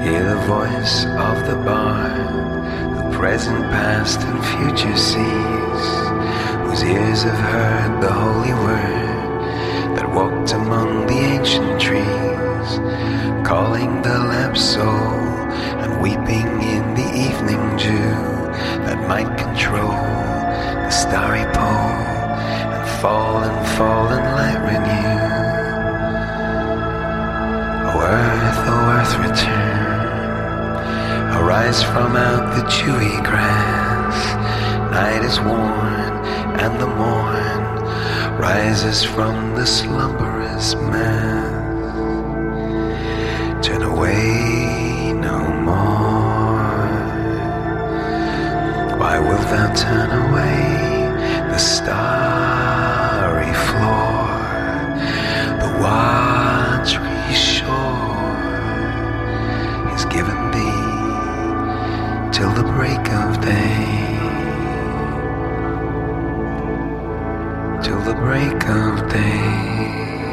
Hear the voice of the bard, who present, past, and future sees, whose ears have heard the holy word that walked among the ancient trees, calling the lamp soul and weeping in the evening dew that might control the starry pole and fall and light renew. O earth, return. Arise from out the dewy grass. Night is worn, and the morn rises from the slumberous mass. Turn away no more. Why wilt thou turn away? The starry floor, the watery shore is given thee till the break of day, till the break of day,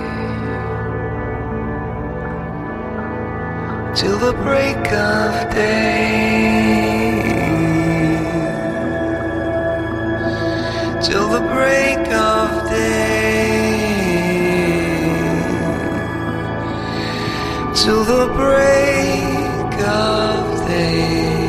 till the break of day, till the break of day, till the break of day.